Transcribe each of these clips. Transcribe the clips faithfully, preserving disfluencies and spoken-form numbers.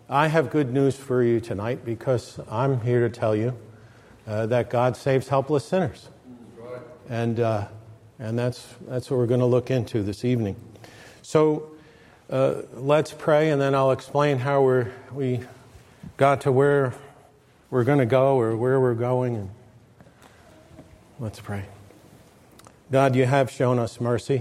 I have good news for you tonight because I'm here to tell you uh, that God saves helpless sinners. Right. And uh, and that's that's what we're going to look into this evening. So uh, let's pray, and then I'll explain how we're, we got to where we're going to go or where we're going. And let's pray. God, you have shown us mercy.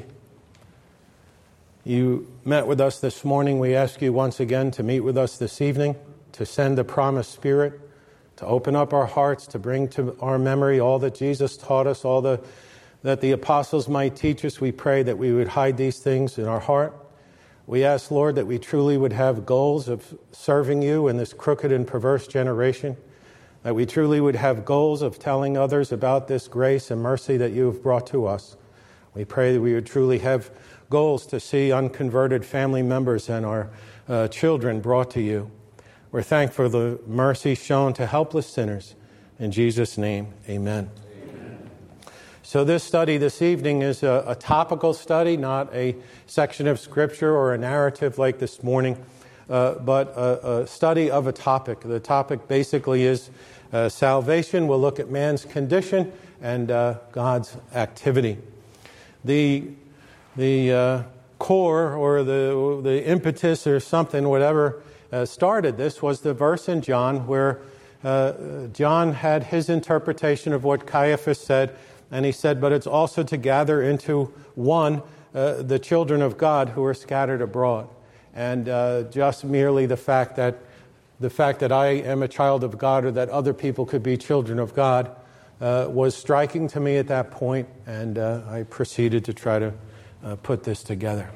You met with us this morning. We ask you once again to meet with us this evening, to send the promised Spirit, to open up our hearts, to bring to our memory all that Jesus taught us, all the, that the apostles might teach us. We pray that we would hide these things in our heart. We ask, Lord, that we truly would have goals of serving you in this crooked and perverse generation, that we truly would have goals of telling others about this grace and mercy that you have brought to us. We pray that we would truly have goals to see unconverted family members and our uh, children brought to you. We're thankful for the mercy shown to helpless sinners. In Jesus' name, amen. Amen. So this study this evening is a, a topical study, not a section of Scripture or a narrative like this morning, uh, but a, a study of a topic. The topic basically is uh, salvation. We'll look at man's condition and uh, God's activity. The The uh, core or the the impetus or something, whatever uh, started this was the verse in John where uh, John had his interpretation of what Caiaphas said, and he said, but it's also to gather into one uh, the children of God who are scattered abroad. And uh, just merely the fact that the fact that I am a child of God or that other people could be children of God uh, was striking to me at that point, and uh, I proceeded to try to Uh, put this together.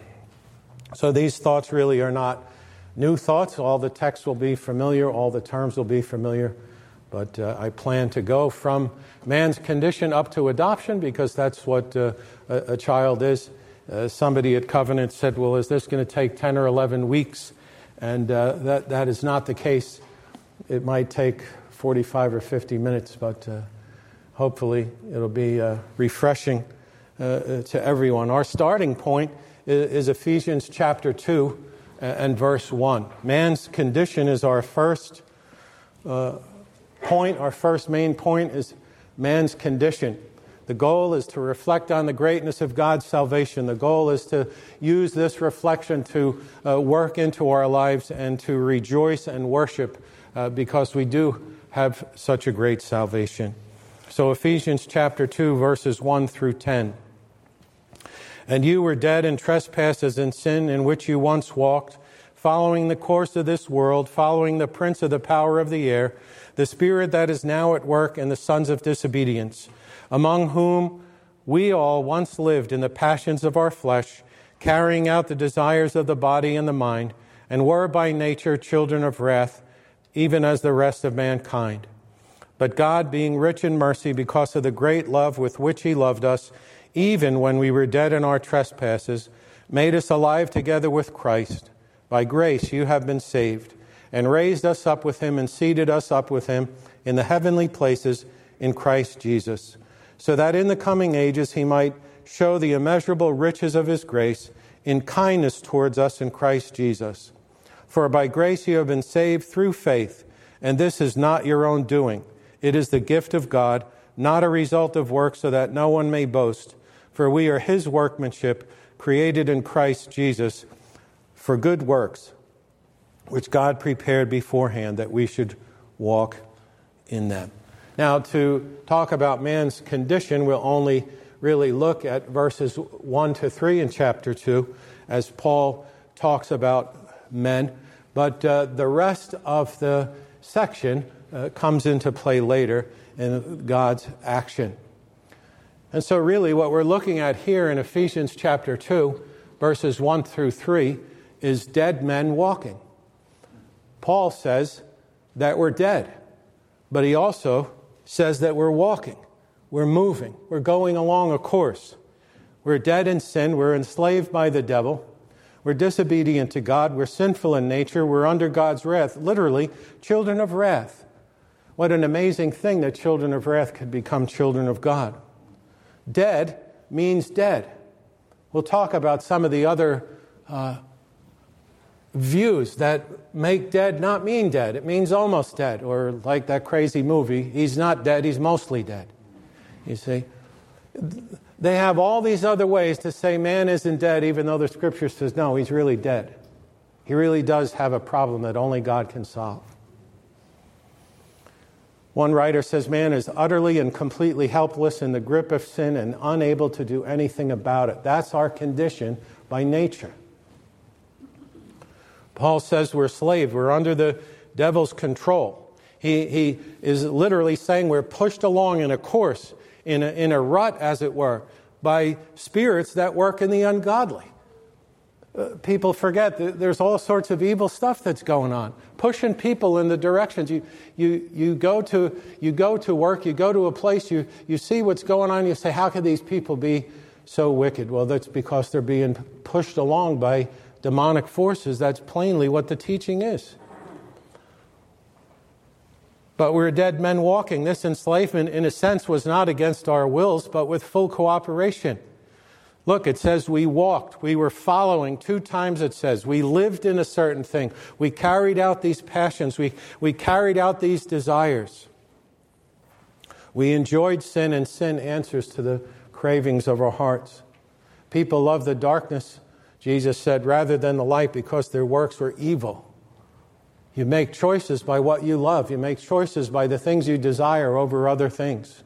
So these thoughts really are not new thoughts. All the text will be familiar, all the terms will be familiar, but uh, I plan to go from man's condition up to adoption because that's what uh, a, a child is. Uh, somebody at Covenant said, well, is this going to take ten or eleven weeks? And uh, that that is not the case. It might take forty-five or fifty minutes, but uh, hopefully it'll be uh, refreshing Uh, to everyone. Our starting point is, is Ephesians chapter two and verse one. Man's condition is our first uh, point. Our first main point is man's condition. The goal is to reflect on the greatness of God's salvation. The goal is to use this reflection to uh, work into our lives and to rejoice and worship uh, because we do have such a great salvation. So Ephesians chapter two, verses one through ten. And you were dead in trespasses and sin in which you once walked, following the course of this world, following the prince of the power of the air, the spirit that is now at work in the sons of disobedience, among whom we all once lived in the passions of our flesh, carrying out the desires of the body and the mind, and were by nature children of wrath, even as the rest of mankind. But God, being rich in mercy because of the great love with which he loved us, even when we were dead in our trespasses, made us alive together with Christ. By grace you have been saved, and raised us up with him and seated us up with him in the heavenly places in Christ Jesus, so that in the coming ages he might show the immeasurable riches of his grace in kindness towards us in Christ Jesus. For by grace you have been saved through faith, and this is not your own doing. It is the gift of God, not a result of works, so that no one may boast. For we are his workmanship, created in Christ Jesus for good works, which God prepared beforehand that we should walk in them. Now, to talk about man's condition, we'll only really look at verses one to three in chapter two, as Paul talks about men. But uh, the rest of the section uh, comes into play later in God's action. And so really what we're looking at here in Ephesians chapter two, verses one through three, is dead men walking. Paul says that we're dead, but he also says that we're walking, we're moving, we're going along a course. We're dead in sin, we're enslaved by the devil, we're disobedient to God, we're sinful in nature, we're under God's wrath, literally children of wrath. What an amazing thing that children of wrath could become children of God. Dead means dead. We'll talk about some of the other uh, views that make dead not mean dead. It means almost dead, or like that crazy movie, he's not dead, he's mostly dead. You see? They have all these other ways to say man isn't dead, even though the Scripture says, no, he's really dead. He really does have a problem that only God can solve. One writer says man is utterly and completely helpless in the grip of sin and unable to do anything about it. That's our condition by nature. Paul says we're slaves. We're under the devil's control. He, he is literally saying we're pushed along in a course, in a, in a rut, as it were, by spirits that work in the ungodly. Uh, people forget that there's all sorts of evil stuff that's going on, pushing people in the directions. You, you, you go to, you go to work, you go to a place, you, you see what's going on, you say, how could these people be so wicked? Well, that's because they're being pushed along by demonic forces. That's plainly what the teaching is. But we're dead men walking. This enslavement, in a sense, was not against our wills, but with full cooperation. Look, it says we walked. We were following. Two times it says we lived in a certain thing. We carried out these passions. We, we carried out these desires. We enjoyed sin, and sin answers to the cravings of our hearts. People love the darkness, Jesus said, rather than the light, because their works were evil. You make choices by what you love. You make choices by the things you desire over other things.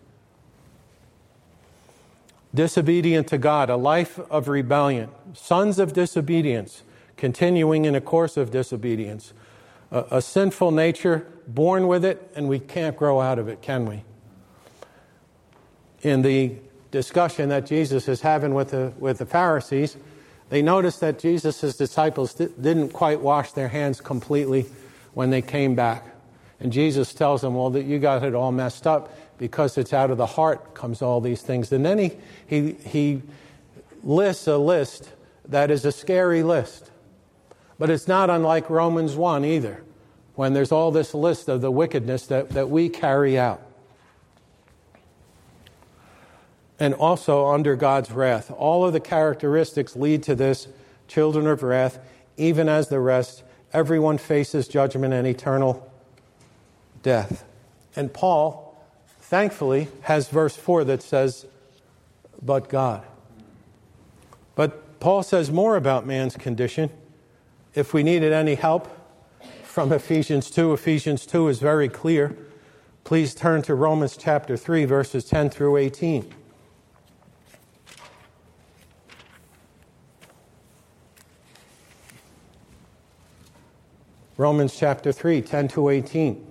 Disobedient to God, a life of rebellion. Sons of disobedience, continuing in a course of disobedience. A, a sinful nature, born with it, and we can't grow out of it, can we? In the discussion that Jesus is having with the, with the Pharisees, they noticed that Jesus' disciples didn't quite wash their hands completely when they came back. And Jesus tells them, well, that you got it all messed up because it's out of the heart comes all these things. And then he, he, he lists a list that is a scary list. But it's not unlike Romans one either, when there's all this list of the wickedness that, that we carry out. And also under God's wrath. All of the characteristics lead to this, children of wrath, even as the rest. Everyone faces judgment and eternal death. And Paul, thankfully, has verse four that says, but God. But Paul says more about man's condition. If we needed any help from Ephesians two, Ephesians two is very clear. Please turn to Romans chapter three, verses ten through eighteen. Romans chapter three, ten to eighteen.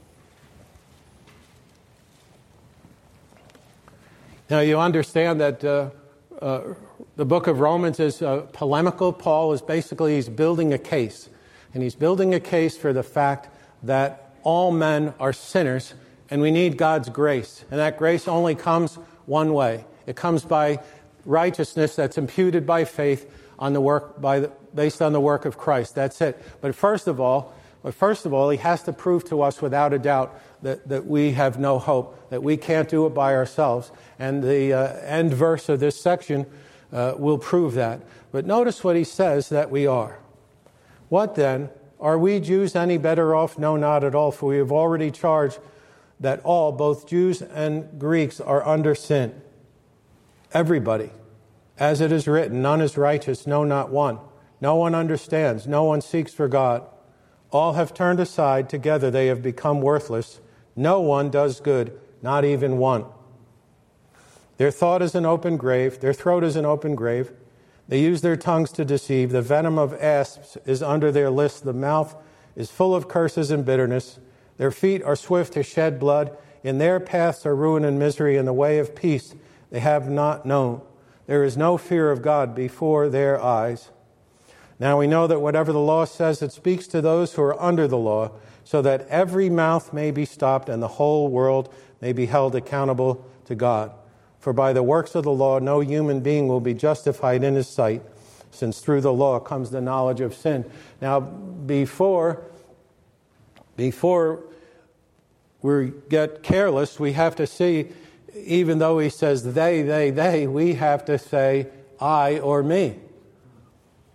Now you understand that uh, uh, the book of Romans is uh, polemical. Paul is basically, he's building a case. And he's building a case for the fact that all men are sinners and we need God's grace. And that grace only comes one way. It comes by righteousness that's imputed by faith on the work by the, based on the work of Christ. That's it. But first of all, but first of all, he has to prove to us without a doubt that, that we have no hope, that we can't do it by ourselves. And the uh, end verse of this section uh, will prove that. But notice what he says that we are. What then? Are we Jews any better off? No, not at all, for we have already charged that all, both Jews and Greeks, are under sin. Everybody. As it is written, none is righteous, no, not one. No one understands, no one seeks for God. All have turned aside, together they have become worthless. No one does good, not even one. Their thought is an open grave, their throat is an open grave. They use their tongues to deceive. The venom of asps is under their lips. The mouth is full of curses and bitterness. Their feet are swift to shed blood. In their paths are ruin and misery. In the way of peace they have not known. There is no fear of God before their eyes. Now we know that whatever the law says, it speaks to those who are under the law, so that every mouth may be stopped and the whole world may be held accountable to God. For by the works of the law, no human being will be justified in his sight, since through the law comes the knowledge of sin. Now, before, before we get careless, we have to see, even though he says they, they, they, we have to say I or me.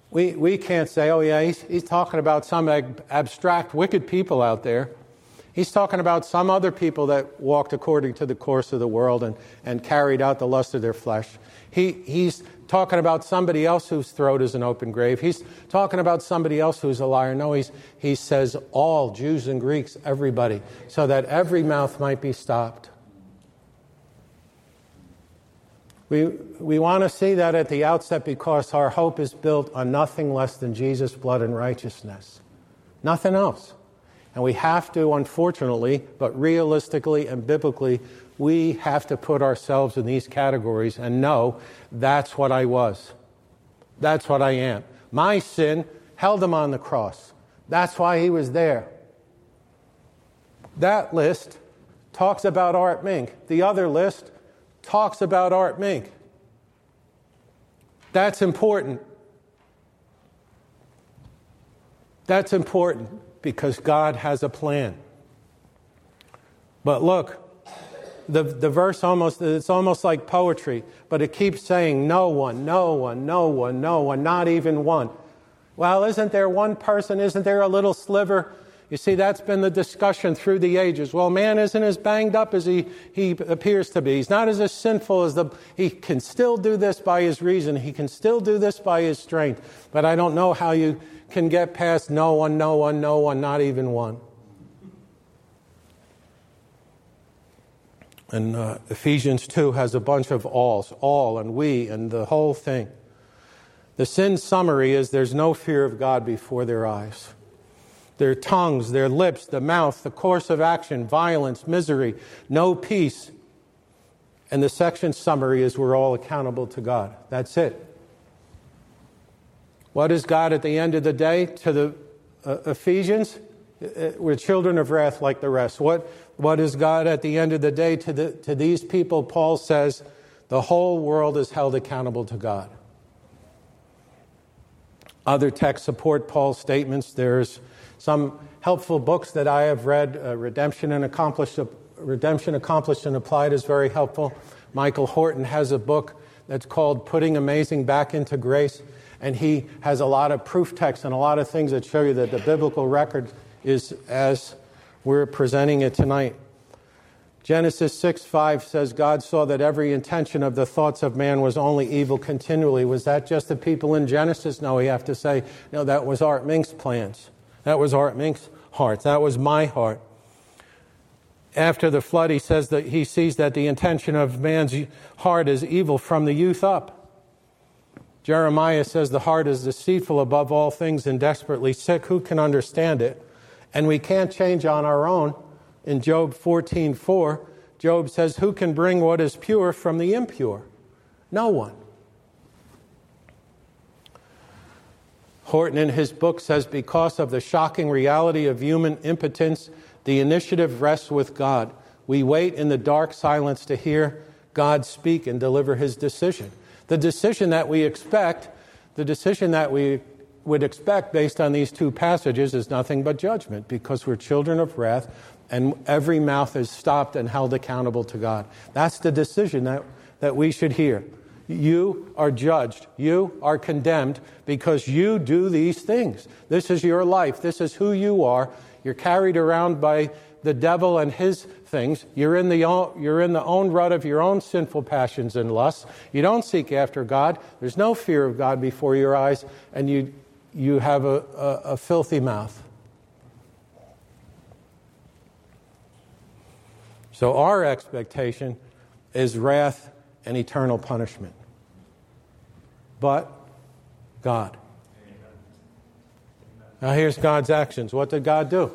We we can't say, oh yeah, he's, he's talking about some ab- abstract wicked people out there. He's talking about some other people that walked according to the course of the world and, and carried out the lust of their flesh. He He's talking about somebody else whose throat is an open grave. He's talking about somebody else who's a liar. No, he's, he says all, Jews and Greeks, everybody, so that every mouth might be stopped. We we want to see that at the outset because our hope is built on nothing less than Jesus' blood and righteousness. Nothing else. And we have to, unfortunately, but realistically and biblically, we have to put ourselves in these categories and know that's what I was. That's what I am. My sin held him on the cross. That's why he was there. That list talks about Art Mink. The other list talks about Art Mink. That's important. That's important because God has a plan. But look, the the verse almost, it's almost like poetry, but it keeps saying no one, no one, no one, no one, not even one. Well, isn't there one person? Isn't there a little sliver? You see, that's been the discussion through the ages. Well, man isn't as banged up as he, he appears to be. He's not as, as sinful as the... He can still do this by his reason. He can still do this by his strength. But I don't know how you can get past no one, no one, no one, not even one. And uh, Ephesians two has a bunch of alls, all and we and the whole thing. The sin summary is there's no fear of God before their eyes. Their tongues, their lips, the mouth, the course of action, violence, misery, no peace. And the section summary is we're all accountable to God. That's it. What is God at the end of the day to the uh, Ephesians? We're children of wrath like the rest. What, what is God at the end of the day to, the, to these people? Paul says the whole world is held accountable to God. Other texts support Paul's statements. There's some helpful books that I have read. Uh, Redemption and Accomplished, Redemption Accomplished and Applied is very helpful. Michael Horton has a book that's called Putting Amazing Back into Grace. And he has a lot of proof texts and a lot of things that show you that the biblical record is as we're presenting it tonight. Genesis six five says, God saw that every intention of the thoughts of man was only evil continually. Was that just the people in Genesis? No, we have to say, no, that was Art Mink's plans. That was Art Mink's heart. That was my heart. After the flood, he says that he sees that the intention of man's heart is evil from the youth up. Jeremiah says the heart is deceitful above all things and desperately sick. Who can understand it? And we can't change on our own. In Job fourteen four, Job says, who can bring what is pure from the impure? No one. Horton in his book says, because of the shocking reality of human impotence, the initiative rests with God. We wait in the dark silence to hear God speak and deliver his decision. The decision that we expect, the decision that we would expect based on these two passages is nothing but judgment because we're children of wrath and every mouth is stopped and held accountable to God. That's the decision that, that we should hear. You are judged. You are condemned because you do these things. This is your life. This is who you are. You're carried around by the devil and his things. You're in the own, you're in the own rut of your own sinful passions and lusts. You don't seek after God. There's no fear of God before your eyes, and you you have a, a, a filthy mouth. So our expectation is wrath and eternal punishment. But God. Now here's God's actions. What did God do?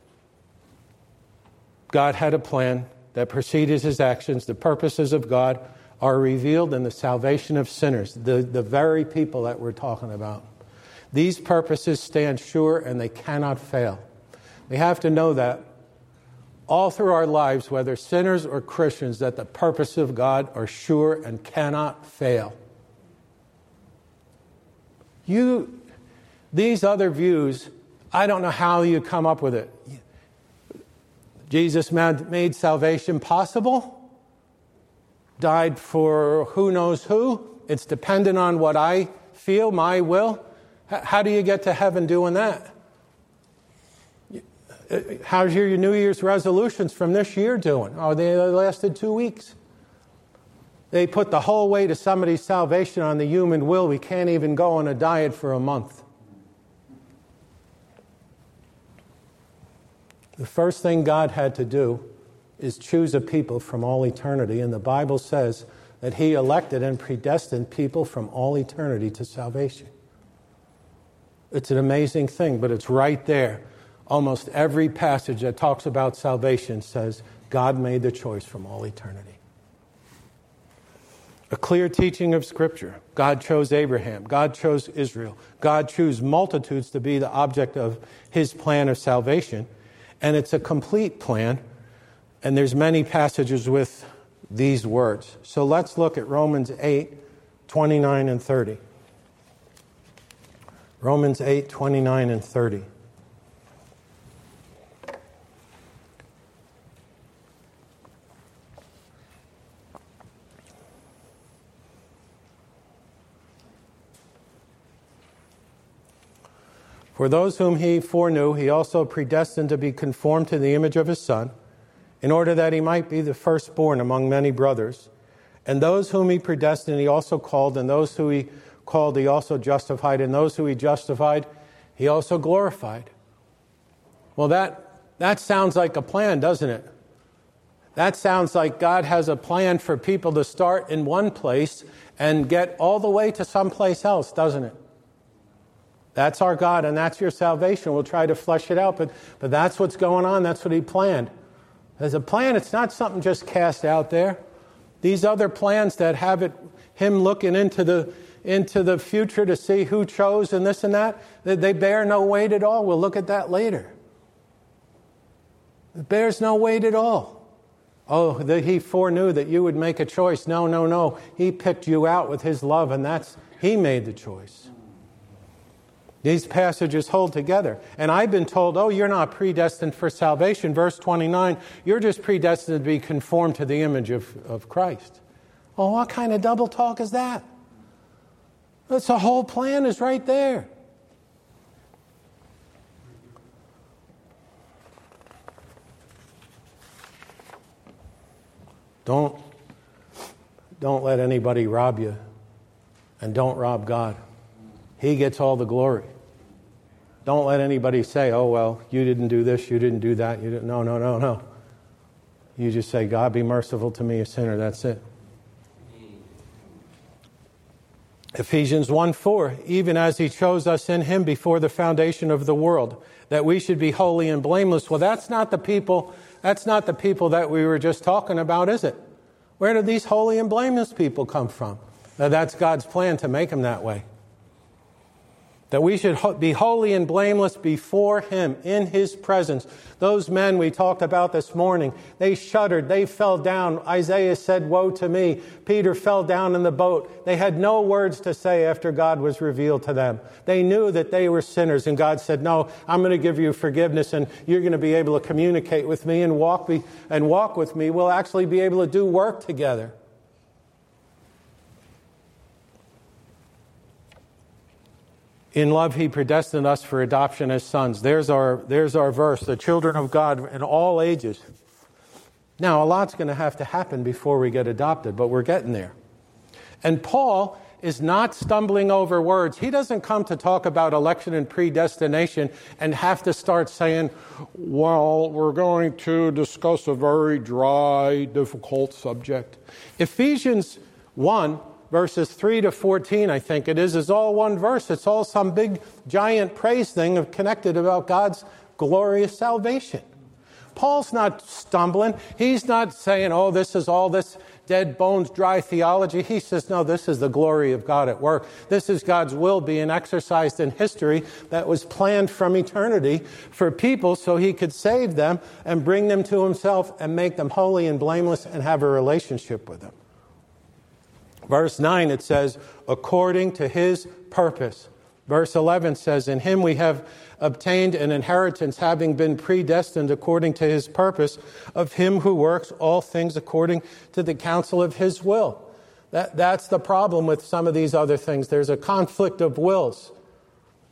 God had a plan that preceded his actions. The purposes of God are revealed in the salvation of sinners, the, the very people that we're talking about. These purposes stand sure and they cannot fail. We have to know that all through our lives, whether sinners or Christians, that the purposes of God are sure and cannot fail. You, these other views, I don't know how you come up with it. Jesus made salvation possible, died for who knows who. It's dependent on what I feel, my will. How do you get to heaven doing that? How's your New Year's resolutions from this year doing? Oh, they lasted two weeks. They put the whole weight of somebody's salvation on the human will. We can't even go on a diet for a month. The first thing God had to do is choose a people from all eternity. And the Bible says that He elected and predestined people from all eternity to salvation. It's an amazing thing, but it's right there. Almost every passage that talks about salvation says God made the choice from all eternity. A clear teaching of Scripture. God chose Abraham. God chose Israel. God chose multitudes to be the object of His plan of salvation. And it's a complete plan. And there's many passages with these words. So let's look at Romans eight, twenty-nine and thirty. Romans eight, twenty-nine and thirty. For those whom He foreknew, He also predestined to be conformed to the image of His Son, in order that He might be the firstborn among many brothers. And those whom He predestined, He also called, and those who He called, He also justified, and those who He justified, He also glorified. Well, that, that sounds like a plan, doesn't it? That sounds like God has a plan for people to start in one place and get all the way to someplace else, doesn't it? That's our God, and that's your salvation. We'll try to flesh it out, but, but that's what's going on. That's what He planned. As a plan, it's not something just cast out there. These other plans that have it, Him looking into the into the future to see who chose and this and that, they, they bear no weight at all. We'll look at that later. It bears no weight at all. Oh, that He foreknew that you would make a choice. No, no, no. He picked you out with His love, and that's He made the choice. These passages hold together. And I've been told, oh, you're not predestined for salvation. Verse twenty-nine, you're just predestined to be conformed to the image of, of Christ. Oh, what kind of double talk is that? That's the whole plan is right there. Don't, don't let anybody rob you. And don't rob God. He gets all the glory. Don't let anybody say, oh, well, you didn't do this, you didn't do that. You didn't. No, no, no, no. You just say, God, be merciful to me, a sinner. That's it. Ephesians one four, even as He chose us in Him before the foundation of the world, that we should be holy and blameless. Well, that's not the people, that's not the people that we were just talking about, is it? Where did these holy and blameless people come from? Now, that's God's plan to make them that way. That we should be holy and blameless before Him, in His presence. Those men we talked about this morning, they shuddered, they fell down. Isaiah said, woe to me. Peter fell down in the boat. They had no words to say after God was revealed to them. They knew that they were sinners, and God said, no, I'm going to give you forgiveness, and you're going to be able to communicate with me and walk, be, and walk with me. We'll actually be able to do work together. In love, He predestined us for adoption as sons. There's our, there's our verse, the children of God in all ages. Now, a lot's going to have to happen before we get adopted, but we're getting there. And Paul is not stumbling over words. He doesn't come to talk about election and predestination and have to start saying, well, we're going to discuss a very dry, difficult subject. Ephesians one, verses three to fourteen, I think it is, is all one verse. It's all some big, giant praise thing of connected about God's glorious salvation. Paul's not stumbling. He's not saying, oh, this is all this dead bones, dry theology. He says, no, this is the glory of God at work. This is God's will being exercised in history that was planned from eternity for people so He could save them and bring them to Himself and make them holy and blameless and have a relationship with Him. Verse nine, it says, according to His purpose. Verse eleven says, in Him we have obtained an inheritance, having been predestined according to His purpose, of Him who works all things according to the counsel of His will. That, that's the problem with some of these other things. There's a conflict of wills.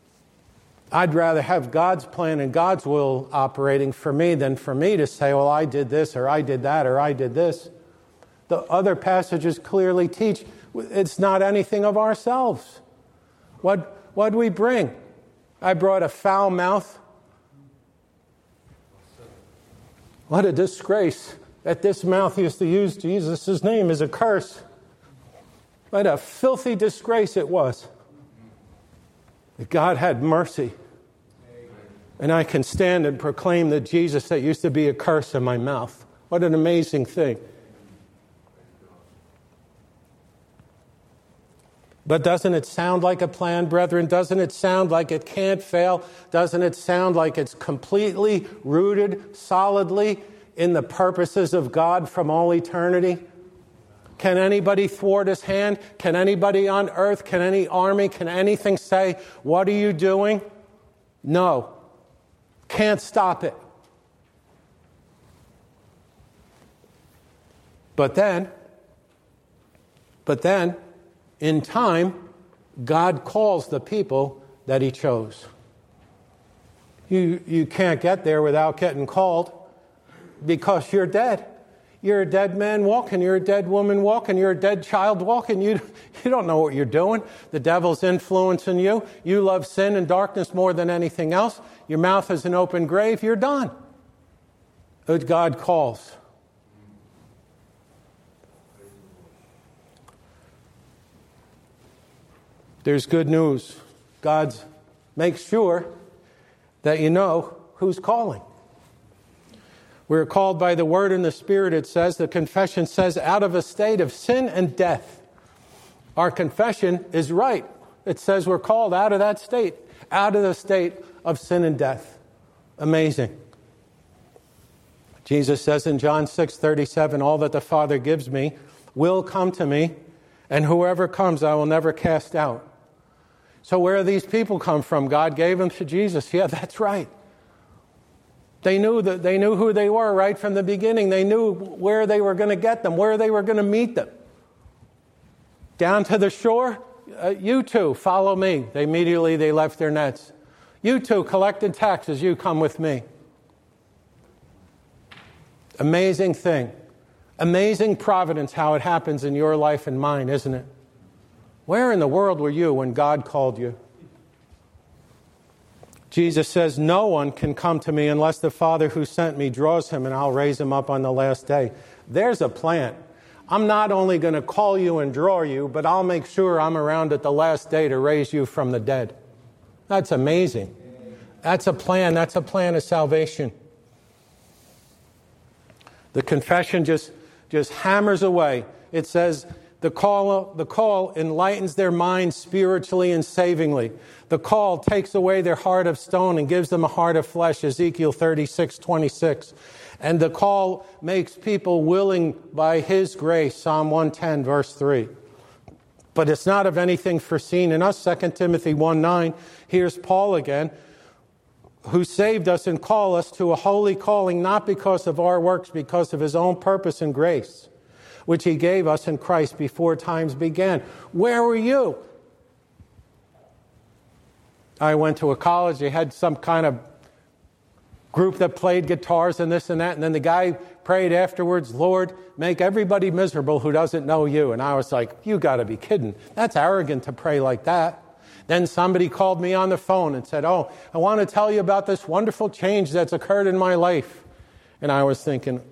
I'd rather have God's plan and God's will operating for me than for me to say, well, I did this, or I did that, or I did this. The other passages clearly teach it's not anything of ourselves. What what'd we bring? I brought a foul mouth. What a disgrace that this mouth used to use Jesus' name as a curse. What a filthy disgrace it was. That God had mercy. And I can stand and proclaim that Jesus that used to be a curse in my mouth. What an amazing thing. But doesn't it sound like a plan, brethren? Doesn't it sound like it can't fail? Doesn't it sound like it's completely rooted solidly in the purposes of God from all eternity? Can anybody thwart his hand? Can anybody on earth, can any army, can anything say, what are you doing? No. Can't stop it. But then, but then, in time, God calls the people that he chose. You, you can't get there without getting called because you're dead. You're a dead man walking. You're a dead woman walking. You're a dead child walking. You, you don't know what you're doing. The devil's influencing you. You love sin and darkness more than anything else. Your mouth is an open grave. You're done. But God calls. There's good news. God makes sure that you know who's calling. We're called by the Word and the Spirit, it says. The confession says, out of a state of sin and death. Our confession is right. It says we're called out of that state, out of the state of sin and death. Amazing. Jesus says in John six thirty-seven, all that the Father gives me will come to me, and whoever comes I will never cast out. So where do these people come from? God gave them to Jesus. Yeah, that's right. They knew that they knew who they were right from the beginning. They knew where they were going to get them, where they were going to meet them. Down to the shore, uh, you too, follow me. They immediately they left their nets. You too, collected taxes, you come with me. Amazing thing. Amazing providence how it happens in your life and mine, isn't it? Where in the world were you when God called you? Jesus says, no one can come to me unless the Father who sent me draws him, and I'll raise him up on the last day. There's a plan. I'm not only going to call you and draw you, but I'll make sure I'm around at the last day to raise you from the dead. That's amazing. That's a plan. That's a plan of salvation. The confession just, just hammers away. It says, The call, the call enlightens their minds spiritually and savingly. The call takes away their heart of stone and gives them a heart of flesh, Ezekiel thirty-six twenty-six. And the call makes people willing by his grace, Psalm one ten, verse three. But it's not of anything foreseen in us, Second Timothy one nine. Here's Paul again, who saved us and called us to a holy calling, not because of our works, because of his own purpose and grace, which he gave us in Christ before times began. Where were you? I went to a college. They had some kind of group that played guitars and this and that. And then the guy prayed afterwards, Lord, make everybody miserable who doesn't know you. And I was like, you got to be kidding. That's arrogant to pray like that. Then somebody called me on the phone and said, oh, I want to tell you about this wonderful change that's occurred in my life. And I was thinking,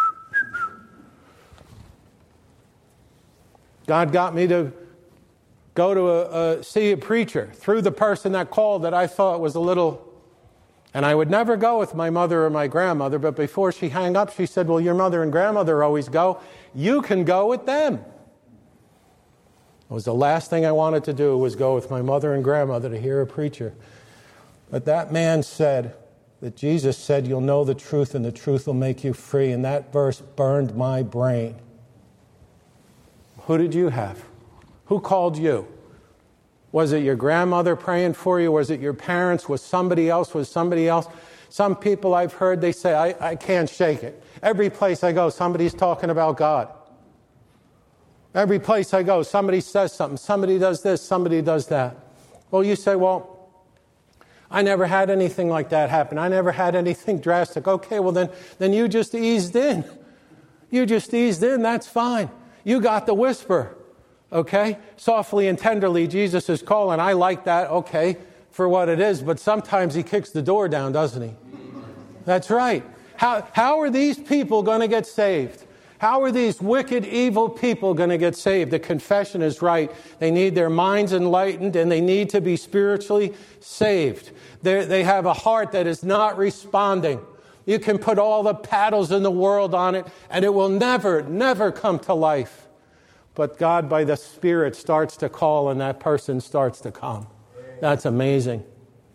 God got me to go to a, a, see a preacher through the person that called that I thought was a little... And I would never go with my mother or my grandmother, but before she hung up, she said, well, your mother and grandmother always go. You can go with them. It was the last thing I wanted to do was go with my mother and grandmother to hear a preacher. But that man said that Jesus said, you'll know the truth and the truth will make you free. And that verse burned my brain. Who did you have? Who called you? Was it your grandmother praying for you? Was it your parents? Was somebody else? Was somebody else? Some people I've heard, they say, I, I can't shake it. Every place I go, somebody's talking about God. Every place I go, somebody says something. Somebody does this, somebody does that. Well, you say, well, I never had anything like that happen. I never had anything drastic. Okay, well then, then you just eased in. You just eased in, that's fine. You got the whisper, okay? Softly and tenderly, Jesus is calling. I like that, okay, for what it is, but sometimes he kicks the door down, doesn't he? That's right. How, how are these people going to get saved? How are these wicked, evil people going to get saved? The confession is right. They need their minds enlightened, and they need to be spiritually saved. They're, they have a heart that is not responding. You can put all the paddles in the world on it, and it will never, never come to life. But God, by the Spirit, starts to call, and that person starts to come. That's amazing.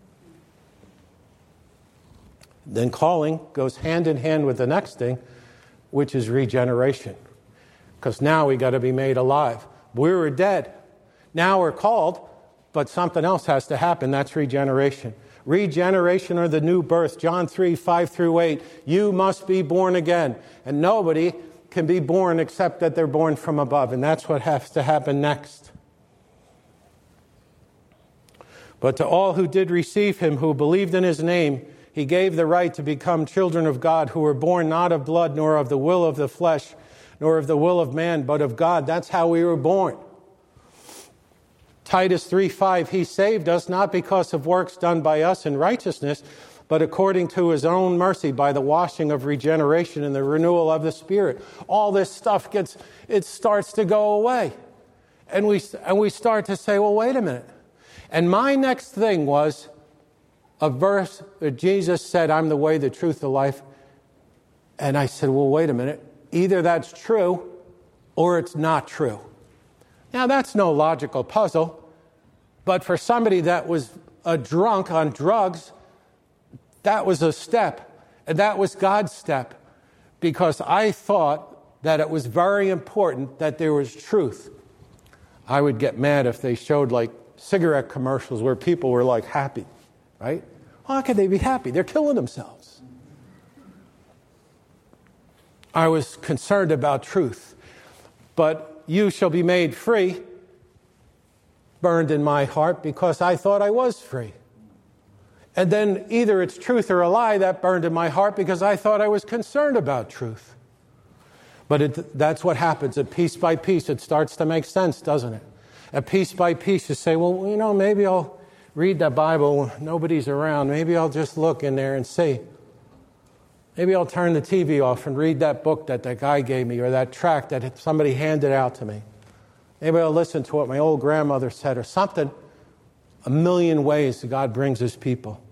Then calling goes hand in hand with the next thing, which is regeneration. Because now we got to be made alive. We were dead. Now we're called, but something else has to happen. That's regeneration. Regeneration or the new birth. John three, five through eight. You must be born again. And nobody can be born except that they're born from above. And that's what has to happen next. But to all who did receive him, who believed in his name, he gave the right to become children of God, who were born not of blood, nor of the will of the flesh, nor of the will of man, but of God. That's how we were born. Titus three five, he saved us not because of works done by us in righteousness, but according to his own mercy by the washing of regeneration and the renewal of the Spirit. All this stuff gets, it starts to go away. And we, and we start to say, well, wait a minute. And my next thing was a verse that Jesus said, I'm the way, the truth, the life. And I said, well, wait a minute. Either that's true or it's not true. Now, that's no logical puzzle. But for somebody that was a drunk on drugs, that was a step. And that was God's step. Because I thought that it was very important that there was truth. I would get mad if they showed like cigarette commercials where people were like happy. Right? How could they be happy? They're killing themselves. I was concerned about truth. But you shall be made free burned in my heart because I thought I was free. And then either it's truth or a lie that burned in my heart because I thought I was concerned about truth. But it, that's what happens. At piece by piece, it starts to make sense, doesn't it? At piece by piece, you say, well, you know, maybe I'll read the Bible, nobody's around. Maybe I'll just look in there and see. Maybe I'll turn the T V off and read that book that that guy gave me or that tract that somebody handed out to me. Maybe I'll listen to what my old grandmother said or something. A million ways God brings his people.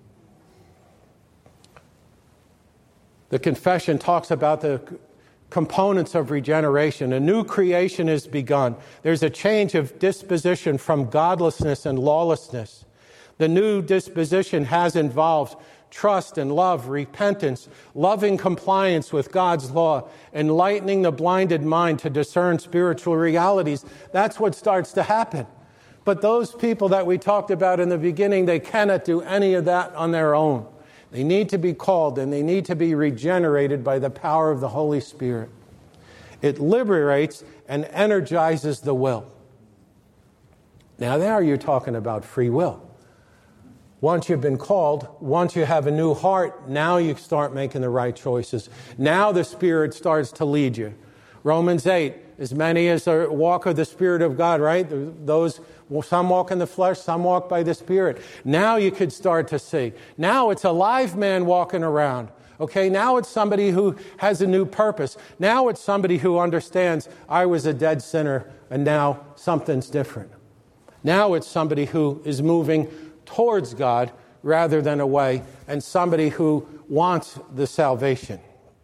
The confession talks about the components of regeneration. A new creation is begun. There's a change of disposition from godlessness and lawlessness. The new disposition has involved trust and love, repentance, loving compliance with God's law, enlightening the blinded mind to discern spiritual realities. That's what starts to happen. But those people that we talked about in the beginning, they cannot do any of that on their own. They need to be called and they need to be regenerated by the power of the Holy Spirit. It liberates and energizes the will. Now there you're talking about free will. Once you've been called, once you have a new heart, now you start making the right choices. Now the Spirit starts to lead you. Romans eight, as many as are walk of the Spirit of God, right? Those, some walk in the flesh, some walk by the Spirit. Now you could start to see. Now it's a live man walking around. Okay, now it's somebody who has a new purpose. Now it's somebody who understands, I was a dead sinner and now something's different. Now it's somebody who is moving towards God rather than away, and somebody who wants the salvation.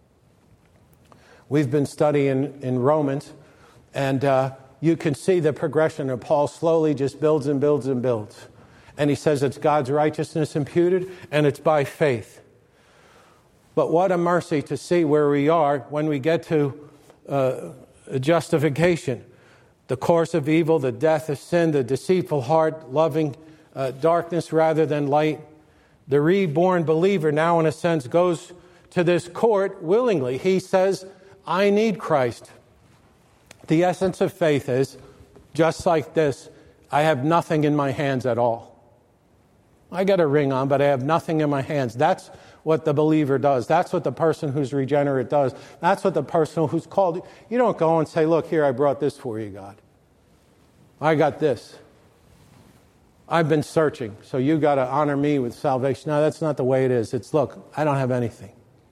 We've been studying in Romans, and uh, you can see the progression of Paul slowly just builds and builds and builds. And he says it's God's righteousness imputed, and it's by faith. But what a mercy to see where we are when we get to uh, justification. The course of evil, the death of sin, the deceitful heart, loving Uh, darkness rather than light. The reborn believer now, in a sense, goes to this court willingly. He says, I need Christ. The essence of faith is, just like this, I have nothing in my hands at all. I got a ring on, but I have nothing in my hands. That's what the believer does. That's what the person who's regenerate does. That's what the person who's called. You don't go and say, look, here, I brought this for you, God. I got this. I've been searching, so you got to honor me with salvation. No, that's not the way it is. It's, look, I don't have anything.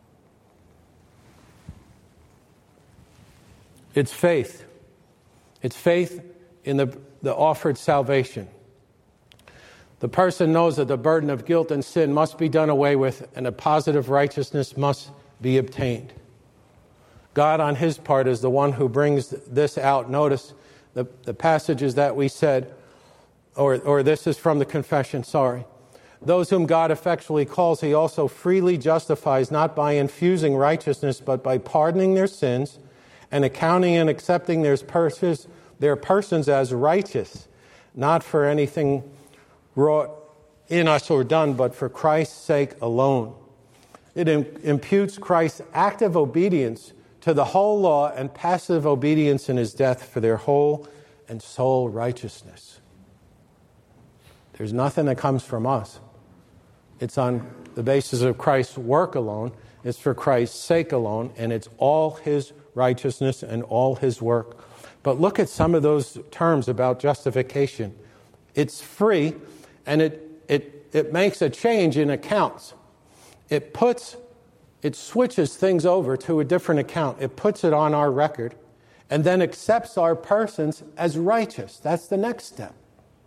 It's faith. It's faith in the, the offered salvation. The person knows that the burden of guilt and sin must be done away with, and a positive righteousness must be obtained. God, on his part, is the one who brings this out. Notice the, the passages that we said, or, or this is from the confession, sorry. Those whom God effectually calls, he also freely justifies, not by infusing righteousness, but by pardoning their sins and accounting and accepting their persons, their persons as righteous, not for anything wrought in us or done, but for Christ's sake alone. It imputes Christ's active obedience to the whole law and passive obedience in his death for their whole and sole righteousness. There's nothing that comes from us. It's on the basis of Christ's work alone. It's for Christ's sake alone, and it's all his righteousness and all his work. But look at some of those terms about justification. It's free, and it it it makes a change in accounts. It puts, it switches things over to a different account. It puts it on our record, and then accepts our persons as righteous. That's the next step.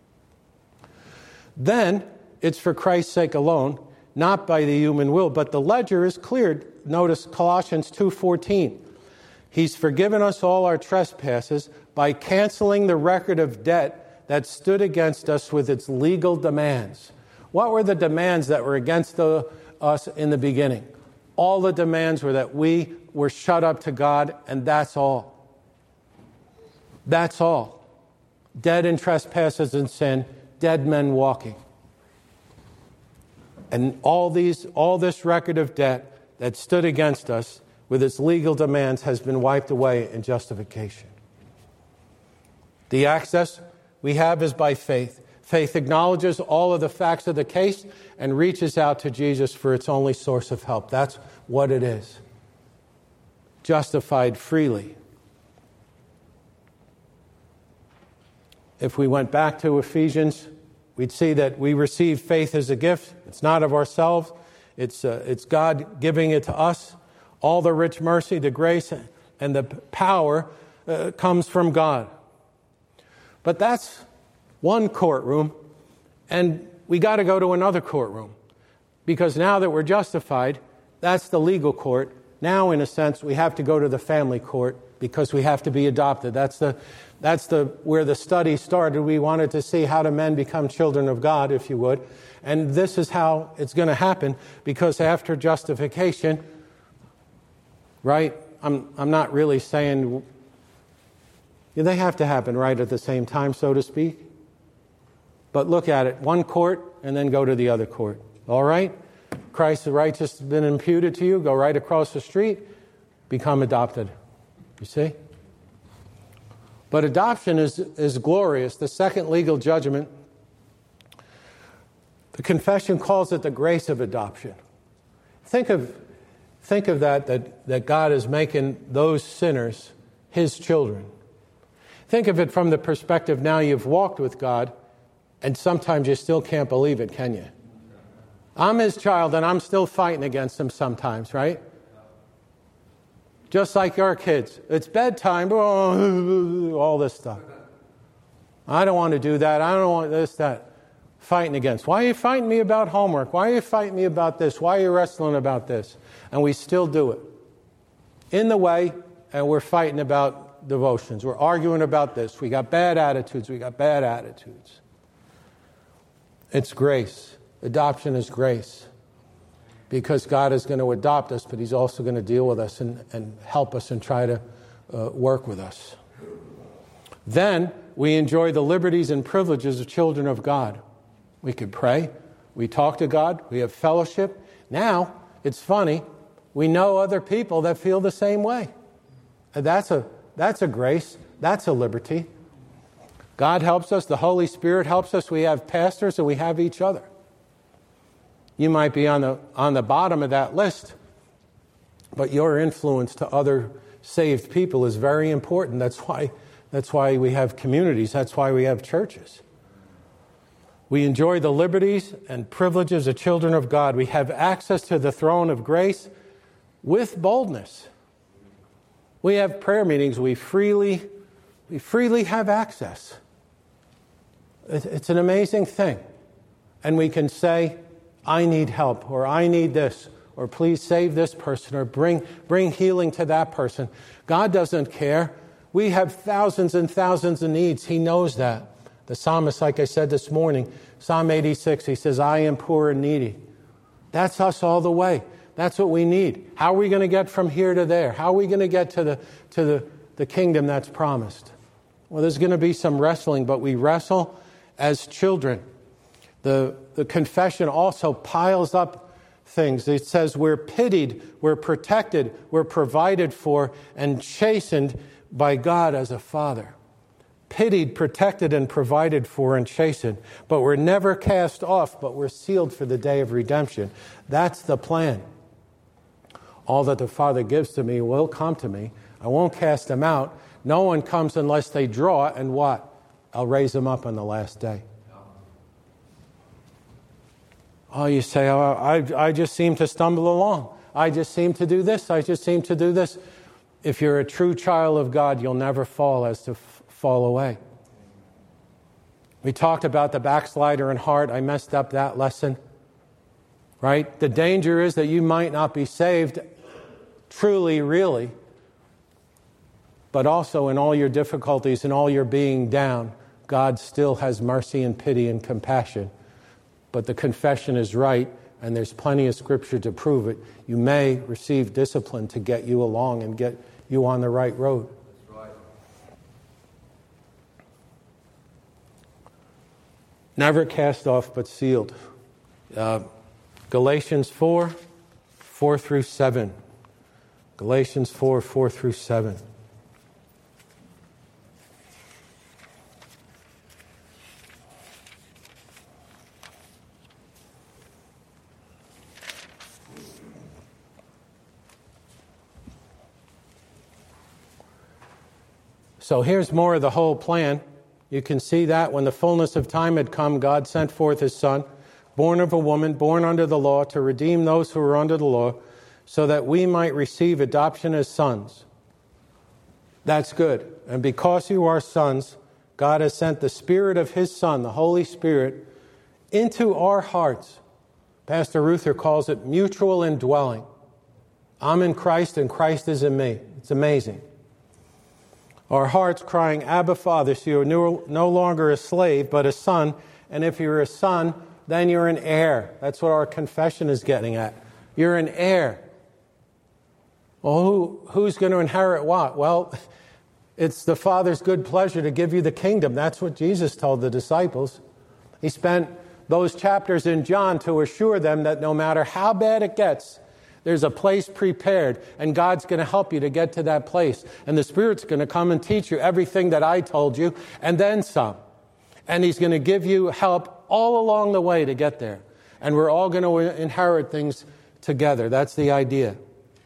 Then it's for Christ's sake alone, not by the human will, but the ledger is cleared. Notice Colossians two fourteen. He's forgiven us all our trespasses by canceling the record of debt that stood against us with its legal demands. What were the demands that were against the, us in the beginning? All the demands were that we were shut up to God, and that's all. That's all. Dead in trespasses and sin, dead men walking. And all these, all this record of debt that stood against us with its legal demands has been wiped away in justification. The access we have is by faith. Faith acknowledges all of the facts of the case and reaches out to Jesus for its only source of help. That's what it is. Justified freely. If we went back to Ephesians, we'd see that we receive faith as a gift. It's not of ourselves. It's, uh, it's God giving it to us. All the rich mercy, the grace, and the power uh, comes from God. But that's one courtroom, and we got to go to another courtroom. Because now that we're justified, that's the legal court. Now, in a sense, we have to go to the family court because we have to be adopted. That's the That's the where the study started. We wanted to see how do men become children of God, if you would. And this is how it's going to happen, because after justification, right, I'm I'm not really saying they have to happen right at the same time, so to speak. But look at it, one court and then go to the other court. All right? Christ's righteousness has been imputed to you. Go right across the street, become adopted. You see? But adoption is, is glorious. The second legal judgment, the confession calls it the grace of adoption. Think of, think of that, that, that God is making those sinners his children. Think of it from the perspective now you've walked with God, and sometimes you still can't believe it, can you? I'm his child, and I'm still fighting against him sometimes, right? Just like our kids. It's bedtime, all this stuff. I don't want to do that. I don't want this, that. Fighting against. Why are you fighting me about homework? Why are you fighting me about this? Why are you wrestling about this? And we still do it. In the way, and we're fighting about devotions. We're arguing about this. We got bad attitudes. We got bad attitudes. It's grace. Adoption is grace. Because God is going to adopt us, but he's also going to deal with us and, and help us and try to uh, work with us. Then we enjoy the liberties and privileges of children of God. We could pray. We talk to God. We have fellowship. Now, it's funny, we know other people that feel the same way. And that's a, that's a grace. That's a liberty. God helps us. The Holy Spirit helps us. We have pastors and we have each other. You might be on the on the bottom of that list, but your influence to other saved people is very important. That's why that's why we have communities. That's why we have churches. We enjoy the liberties and privileges of children of God. We have access to the throne of grace with boldness. We have prayer meetings. We freely, we freely have access. It's an amazing thing. And we can say, I need help, or I need this, or please save this person, or bring, bring healing to that person. God doesn't care. We have thousands and thousands of needs. He knows that. The psalmist, like I said this morning, Psalm eighty-six, he says, I am poor and needy. That's us all the way. That's what we need. How are we going to get from here to there? How are we going to get to the to the, the kingdom that's promised? Well, there's going to be some wrestling, but we wrestle as children. The, the confession also piles up things. It says we're pitied, we're protected, we're provided for, and chastened by God as a Father. Pitied, protected, and provided for, and chastened. But we're never cast off, but we're sealed for the day of redemption. That's the plan. All that the Father gives to me will come to me. I won't cast them out. No one comes unless they draw, and what? I'll raise them up on the last day. Oh, you say, oh, I, I just seem to stumble along. I just seem to do this. I just seem to do this. If you're a true child of God, you'll never fall as to f- fall away. We talked about the backslider in heart. I messed up that lesson. Right? The danger is that you might not be saved truly, really, but also in all your difficulties and all your being down, God still has mercy and pity and compassion. But the confession is right, and there's plenty of scripture to prove it. You may receive discipline to get you along and get you on the right road. That's right. Never cast off, but sealed. Uh, Galatians four, four through seven. Galatians four, four through seven. So here's more of the whole plan. You can see that when the fullness of time had come, God sent forth His Son, born of a woman, born under the law, to redeem those who were under the law, so that we might receive adoption as sons. That's good. And because you are sons, God has sent the Spirit of His Son, the Holy Spirit, into our hearts. Pastor Ruther calls it mutual indwelling. I'm in Christ and Christ is in me. It's amazing. Our hearts crying, Abba, Father, so you're no longer a slave, but a son. And if you're a son, then you're an heir. That's what our confession is getting at. You're an heir. Well, who, who's going to inherit what? Well, it's the Father's good pleasure to give you the kingdom. That's what Jesus told the disciples. He spent those chapters in John to assure them that no matter how bad it gets, there's a place prepared, and God's going to help you to get to that place. And the Spirit's going to come and teach you everything that I told you, and then some. And He's going to give you help all along the way to get there. And we're all going to inherit things together. That's the idea.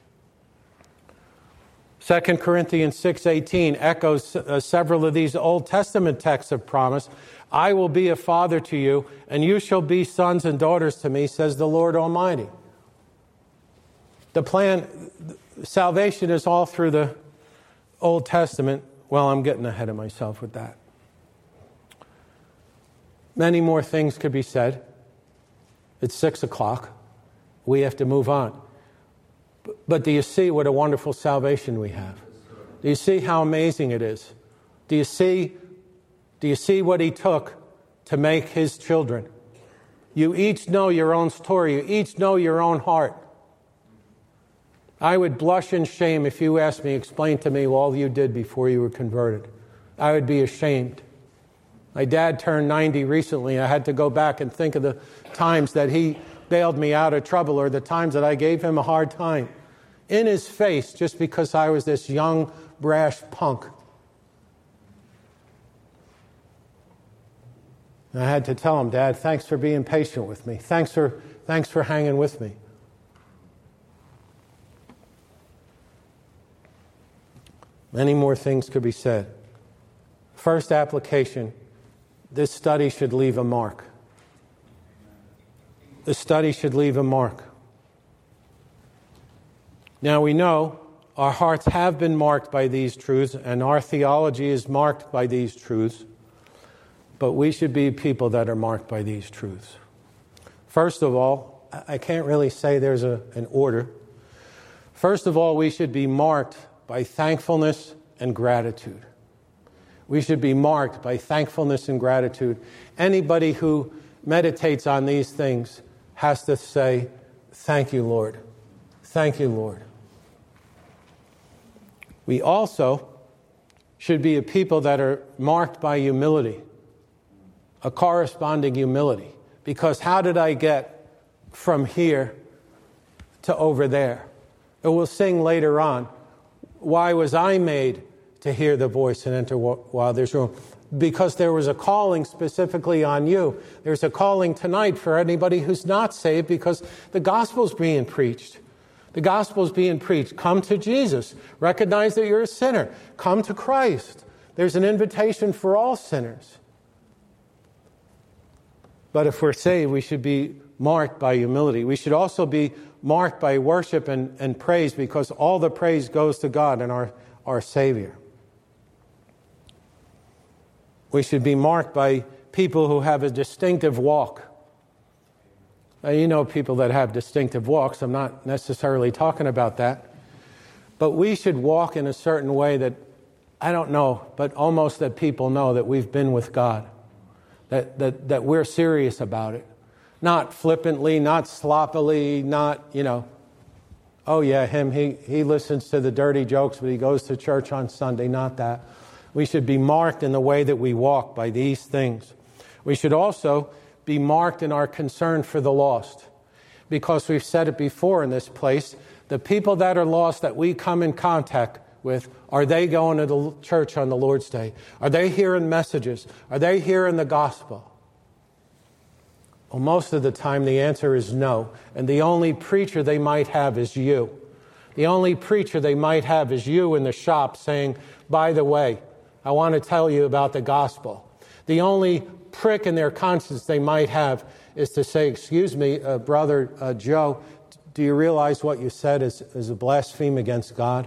Second Corinthians six eighteen echoes uh, several of these Old Testament texts of promise. I will be a father to you, and you shall be sons and daughters to me, says the Lord Almighty. The plan, salvation is all through the Old Testament. Well, I'm getting ahead of myself with that. Many more things could be said. It's six o'clock. We have to move on. But do you see what a wonderful salvation we have? Do you see how amazing it is? Do you see, do you see what He took to make His children? You each know your own story. You each know your own heart. I would blush in shame if you asked me, explain to me all you did before you were converted. I would be ashamed. My dad turned ninety recently. I had to go back and think of the times that he bailed me out of trouble, or the times that I gave him a hard time in his face just because I was this young, brash punk. And I had to tell him, Dad, thanks for being patient with me. Thanks for thanks for hanging with me. Many more things could be said. First application, this study should leave a mark. The study should leave a mark. Now we know our hearts have been marked by these truths, and our theology is marked by these truths, but we should be people that are marked by these truths. First of all, I can't really say there's a, an order. First of all, we should be marked by thankfulness and gratitude. We should be marked by thankfulness and gratitude. Anybody who meditates on these things has to say, thank you, Lord. Thank you, Lord. We also should be a people that are marked by humility, a corresponding humility. Because how did I get from here to over there? And we'll sing later on, why was I made to hear the voice and enter while there's room? Because there was a calling specifically on you. There's a calling tonight for anybody who's not saved, because the gospel's being preached. The gospel's being preached. Come to Jesus. Recognize that you're a sinner. Come to Christ. There's an invitation for all sinners. But if we're saved, we should be marked by humility. We should also be marked by worship and, and praise, because all the praise goes to God and our, our Savior. We should be marked by people who have a distinctive walk. Now, you know people that have distinctive walks. I'm not necessarily talking about that. But we should walk in a certain way that, I don't know, but almost that people know that we've been with God. That, that, that we're serious about it. Not flippantly, not sloppily, not, you know, oh yeah, him, he, he listens to the dirty jokes, but he goes to church on Sunday. Not that. We should be marked in the way that we walk by these things. We should also be marked in our concern for the lost. Because we've said it before in this place, the people that are lost that we come in contact with, are they going to the church on the Lord's Day? Are they hearing messages? Are they hearing the gospel? Well, most of the time the answer is no. And the only preacher they might have is you. The only preacher they might have is you in the shop saying, by the way, I want to tell you about the gospel. The only prick in their conscience they might have is to say, excuse me, uh, brother uh, Joe, do you realize what you said is, is a blasphemy against God?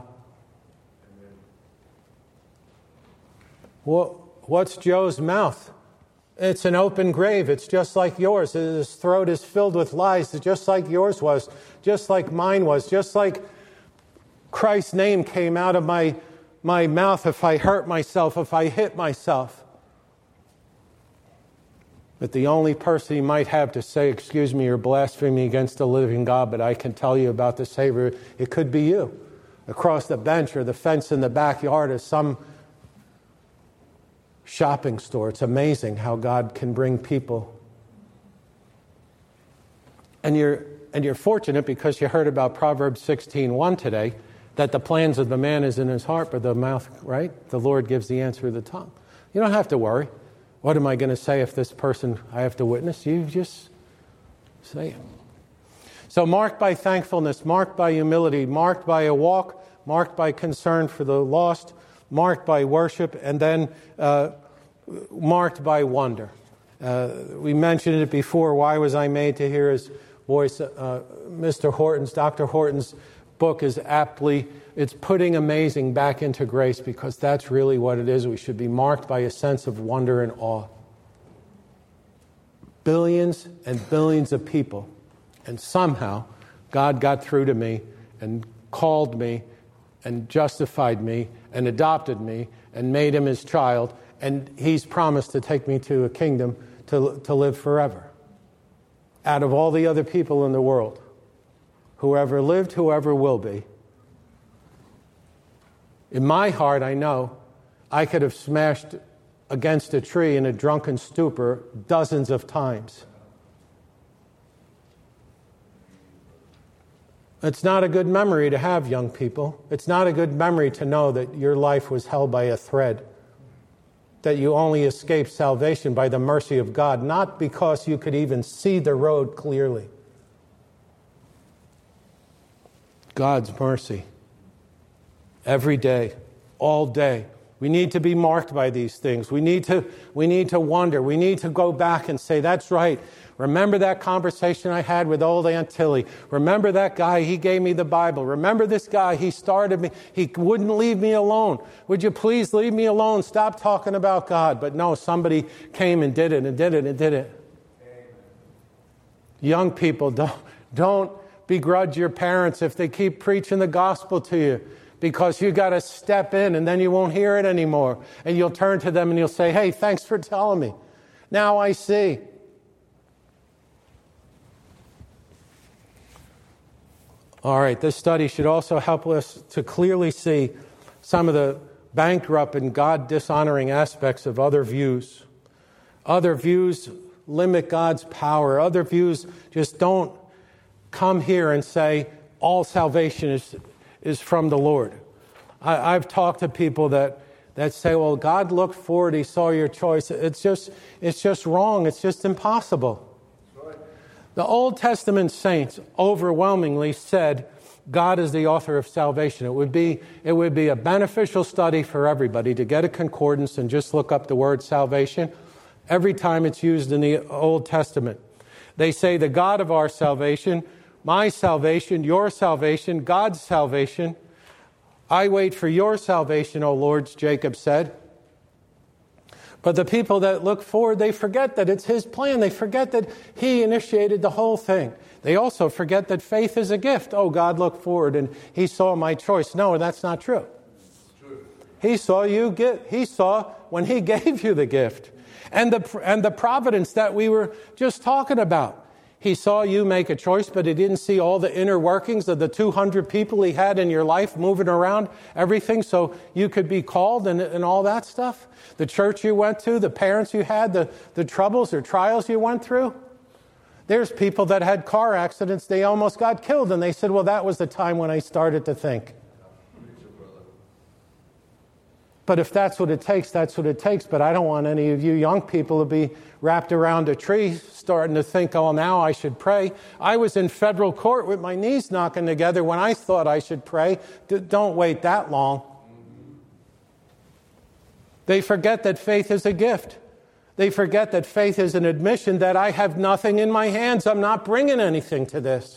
Well, what's Joe's mouth? It's an open grave. It's just like yours. His throat is filled with lies, just like yours was, just like mine was, just like Christ's name came out of my, my mouth if I hurt myself, if I hit myself. But the only person he might have to say, excuse me, you're blaspheming against the living God, but I can tell you about the Savior, it could be you. Across the bench or the fence in the backyard of some shopping store. It's amazing how God can bring people. And you're and you're fortunate because you heard about Proverbs sixteen one today, that the plans of the man is in his heart, but the mouth, right? The Lord gives the answer to the tongue. You don't have to worry. What am I going to say if this person I have to witness? You just say it. So marked by thankfulness, marked by humility, marked by a walk, marked by concern for the lost, marked by worship, and then uh, marked by wonder. Uh, we mentioned it before. Why was I made to hear his voice? Uh, Mister Horton's, Doctor Horton's book is aptly, it's putting amazing back into grace, because that's really what it is. We should be marked by a sense of wonder and awe. Billions and billions of people, and somehow God got through to me and called me and justified me and adopted me and made him his child, and he's promised to take me to a kingdom to, to live forever. Out of all the other people in the world, whoever lived, whoever will be, in my heart, I know I could have smashed against a tree in a drunken stupor dozens of times. It's not a good memory to have, young people. It's not a good memory to know that your life was held by a thread, that you only escaped salvation by the mercy of God, not because you could even see the road clearly, God's mercy. Every day, all day. We need to be marked by these things. We need to, we need to wonder. We need to go back and say, that's right. Remember that conversation I had with old Aunt Tilly. Remember that guy, he gave me the Bible. Remember this guy, he started me. He wouldn't leave me alone. Would you please leave me alone? Stop talking about God. But no, somebody came and did it and did it and did it. Amen. Young people, don't, don't begrudge your parents if they keep preaching the gospel to you. Because you got to step in and then you won't hear it anymore. And you'll turn to them and you'll say, hey, thanks for telling me. Now I see. All right, this study should also help us to clearly see some of the bankrupt and God-dishonoring aspects of other views. Other views limit God's power. Other views just don't come here and say all salvation is is from the Lord. I, I've talked to people that, that say, well, God looked forward, he saw your choice. It's just, it's just wrong. It's just impossible. Right. The Old Testament saints overwhelmingly said God is the author of salvation. It would be, it would be a beneficial study for everybody to get a concordance and just look up the word salvation every time it's used in the Old Testament. They say the God of our salvation, my salvation, your salvation, God's salvation. I wait for your salvation, O Lord, Jacob said. But the people that look forward, they forget that it's his plan. They forget that he initiated the whole thing. They also forget that faith is a gift. Oh, God looked forward and he saw my choice. No, that's not true. True. He saw you get, he saw when he gave you the gift. And the, and the providence that we were just talking about. He saw you make a choice, but he didn't see all the inner workings of the two hundred people he had in your life moving around, everything, so you could be called and, and all that stuff. The church you went to, the parents you had, the, the troubles or trials you went through. There's people that had car accidents, they almost got killed, and they said, well, that was the time when I started to think. But if that's what it takes, that's what it takes. But I don't want any of you young people to be wrapped around a tree starting to think, oh, now I should pray. I was in federal court with my knees knocking together when I thought I should pray. D- don't wait that long. They forget that faith is a gift. They forget that faith is an admission that I have nothing in my hands. I'm not bringing anything to this.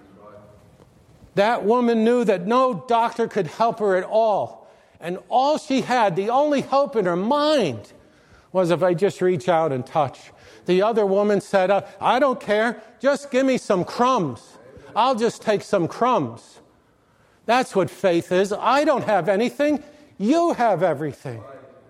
That woman knew that no doctor could help her at all. And all she had, the only hope in her mind, was if I just reach out and touch. The other woman said, uh, I don't care. Just give me some crumbs. I'll just take some crumbs. That's what faith is. I don't have anything. You have everything.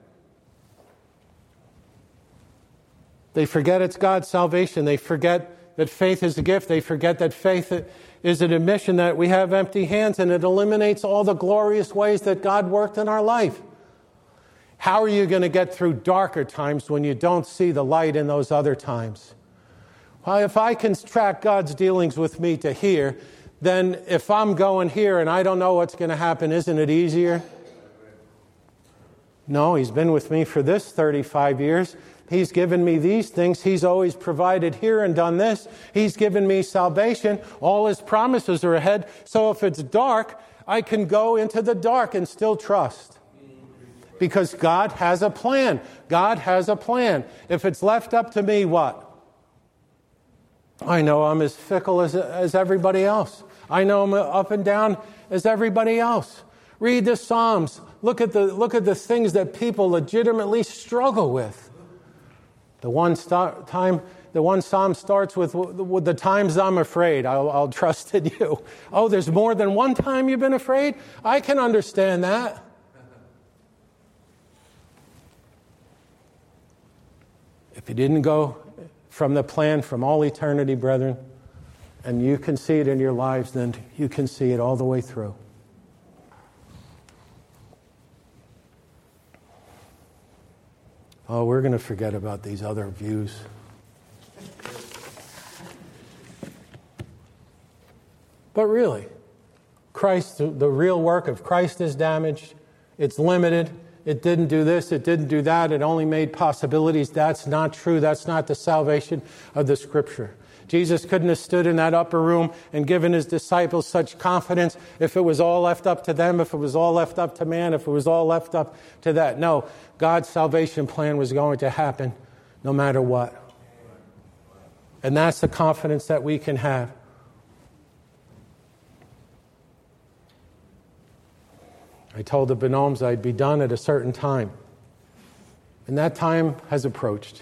They forget it's God's salvation. They forget that faith is a gift. They forget that faith is an admission that we have empty hands, and it eliminates all the glorious ways that God worked in our life. How are you going to get through darker times when you don't see the light in those other times? Well, if I can track God's dealings with me to here, then if I'm going here and I don't know what's going to happen, isn't it easier? No, he's been with me for this thirty-five years. He's given me these things. He's always provided here and done this. He's given me salvation. All his promises are ahead. So if it's dark, I can go into the dark and still trust. Because God has a plan. God has a plan. If it's left up to me, what? I know I'm as fickle as, as everybody else. I know I'm up and down as everybody else. Read the Psalms. Look at the, look at the things that people legitimately struggle with. The one start, time, the one psalm starts with, with the times I'm afraid. I'll, I'll trust in you. Oh, there's more than one time you've been afraid? I can understand that. If you didn't go from the plan from all eternity, brethren, and you can see it in your lives, then you can see it all the way through. Oh, we're going to forget about these other views. But really, Christ, the real work of Christ is damaged. It's limited. It didn't do this. It didn't do that. It only made possibilities. That's not true. That's not the salvation of the Scripture. Jesus couldn't have stood in that upper room and given his disciples such confidence if it was all left up to them, if it was all left up to man, if it was all left up to that. No, God's salvation plan was going to happen no matter what. And that's the confidence that we can have. I told the Bonhommes I'd be done at a certain time. And that time has approached.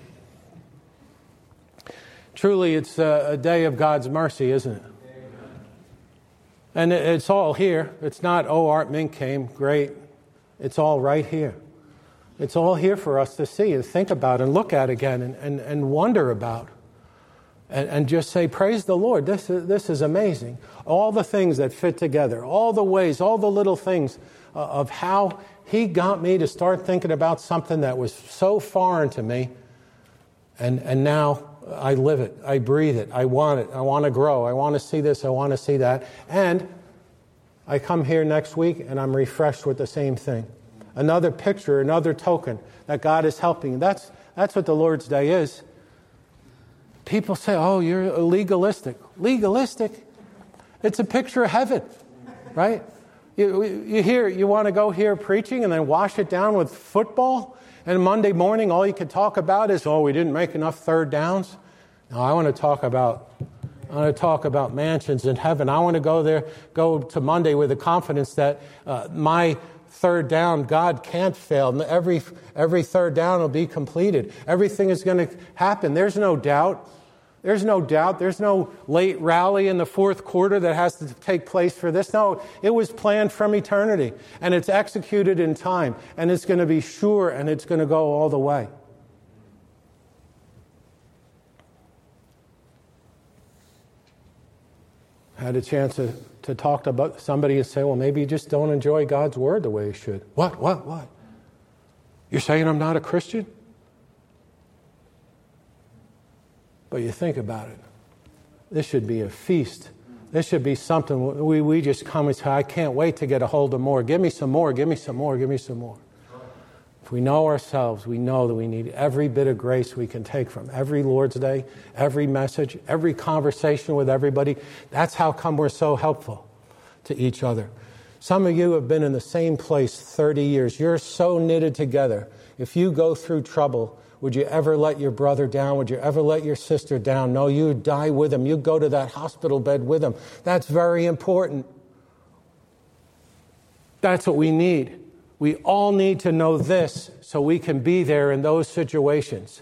Truly, it's a, a day of God's mercy, isn't it? And it's all here. It's not, oh, Art Mink came, great. It's all right here. It's all here for us to see and think about and look at again and, and, and wonder about. And, and just say, praise the Lord, this is, this is amazing. All the things that fit together, all the ways, all the little things uh, of how he got me to start thinking about something that was so foreign to me. And, and now I live it, I breathe it, I want it, I want to grow, I want to see this, I want to see that. And I come here next week and I'm refreshed with the same thing. Another picture, another token that God is helping. That's, that's what the Lord's Day is. People say, oh, you're legalistic. Legalistic? It's a picture of heaven, right? You, you hear, you want to go hear preaching and then wash it down with football? And Monday morning, all you could talk about is, oh, we didn't make enough third downs. No, I want to talk about, I want to talk about mansions in heaven. I want to go there, go to Monday with the confidence that uh, my third down, God can't fail. Every every third down will be completed. Everything is going to happen. There's no doubt. There's no doubt. There's no late rally in the fourth quarter that has to take place for this. No, it was planned from eternity, and it's executed in time, and it's going to be sure, and it's going to go all the way. I had a chance to, to talk to about somebody and say, well, maybe you just don't enjoy God's word the way you should. What, what, what? You're saying I'm not a Christian? But you think about it. This should be a feast. This should be something we, we just come and say, I can't wait to get a hold of more. Give me some more, give me some more, give me some more. If we know ourselves, we know that we need every bit of grace we can take from every Lord's Day, every message, every conversation with everybody. That's how come we're so helpful to each other. Some of you have been in the same place thirty years. You're so knitted together. If you go through trouble, would you ever let your brother down? Would you ever let your sister down? No, you die with them. You go to that hospital bed with them. That's very important. That's what we need. We all need to know this so we can be there in those situations.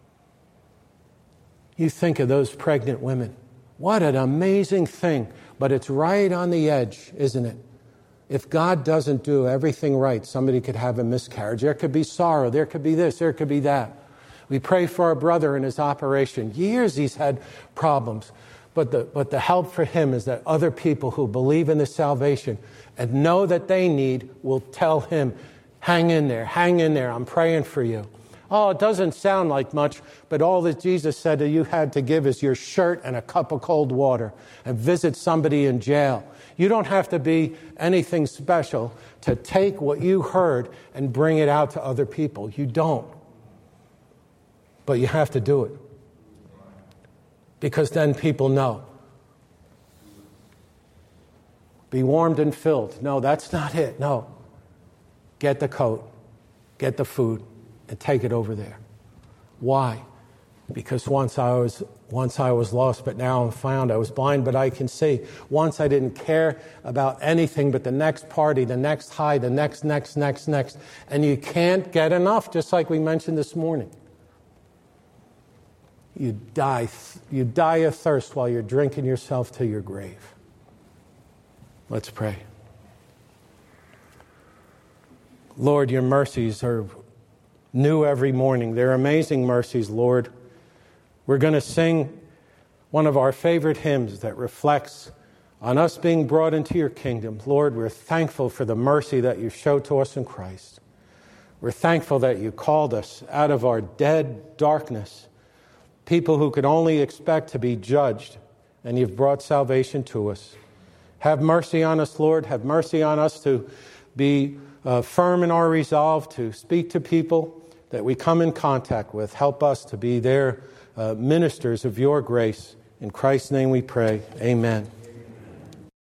You think of those pregnant women. What an amazing thing. But it's right on the edge, isn't it? If God doesn't do everything right, somebody could have a miscarriage. There could be sorrow. There could be this. There could be that. We pray for our brother in his operation. Years he's had problems. But the, but the help for him is that other people who believe in the salvation and know that they need will tell him, hang in there, hang in there, I'm praying for you. Oh, it doesn't sound like much, but all that Jesus said that you had to give is your shirt and a cup of cold water and visit somebody in jail. You don't have to be anything special to take what you heard and bring it out to other people. You don't. But you have to do it. Because then people know. Be warmed and filled. No, that's not it. No. Get the coat. Get the food. And take it over there. Why? Because once I was once I was lost, but now I'm found. I was blind, but I can see. Once I didn't care about anything but the next party, the next high, the next, next, next, next. And you can't get enough, just like we mentioned this morning. You die, you die of thirst while you're drinking yourself to your grave. Let's pray. Lord, your mercies are new every morning. They're amazing mercies, Lord. We're going to sing one of our favorite hymns that reflects on us being brought into your kingdom. Lord, we're thankful for the mercy that you show to us in Christ. We're thankful that you called us out of our dead darkness, people who could only expect to be judged, and you've brought salvation to us. Have mercy on us, Lord. Have mercy on us to be uh, firm in our resolve to speak to people that we come in contact with. Help us to be there uh, ministers of your grace. In Christ's name we pray. Amen.